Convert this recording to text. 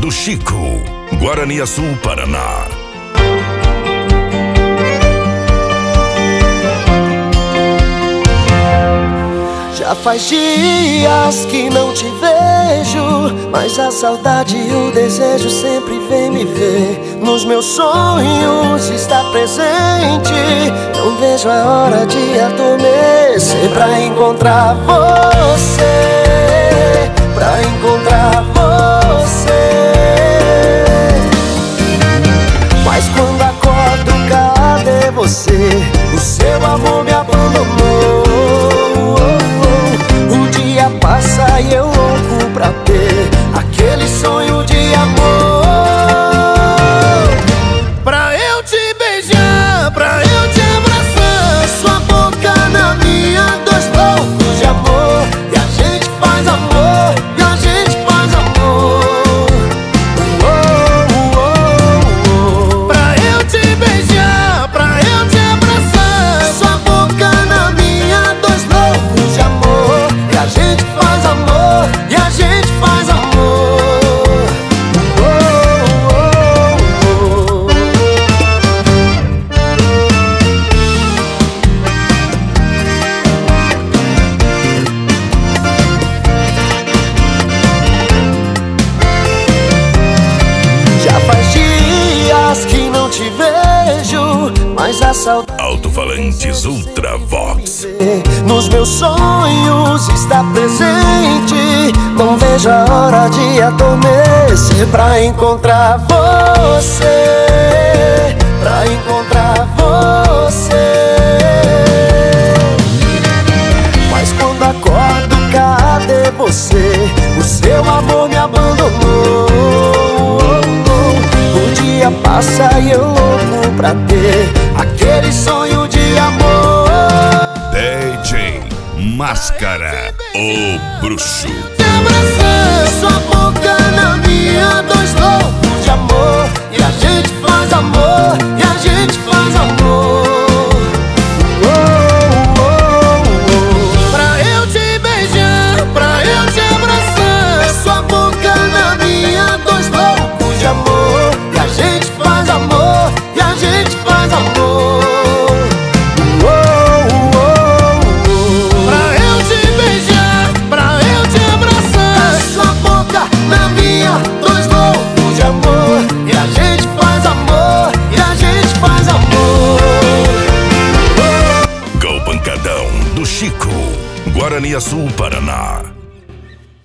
do Chico, Guaraniaçu, Paraná. Já faz dias que não te vejo, mas a saudade e o desejo sempre vem me ver. Nos meus sonhos está presente, não vejo a hora de adormecer pra encontrar você, pra encontrar você. Mas quando acordo, cadê você? O seu amor me abandonou. O dia passa e eu louco pra ter aquele sonho de amor. Pra eu te beijar, pra eu te abraçar, sua boca na minha, dois loucos de amor. E a gente faz amor, e a gente faz amor. Pra eu te beijar, pra eu te abraçar, sua boca na minha, dois loucos de amor. E a gente faz amor, e a gente faz amor. Já faz dias que não te vejo, mas a saudade Alto-falantes Ultravox. nos meus sonhos está presente. Não vejo a hora de adormecer pra encontrar você, pra encontrar você. Mas quando acordo, cadê você? O seu amor me abandonou. O dia passa e eu louco pra ter aquele sonho de amor. DJ Máscara, o bruxo. Te abraçar, sua boca na minha, dois loucos de amor. E a gente faz amor, e a gente faz amor.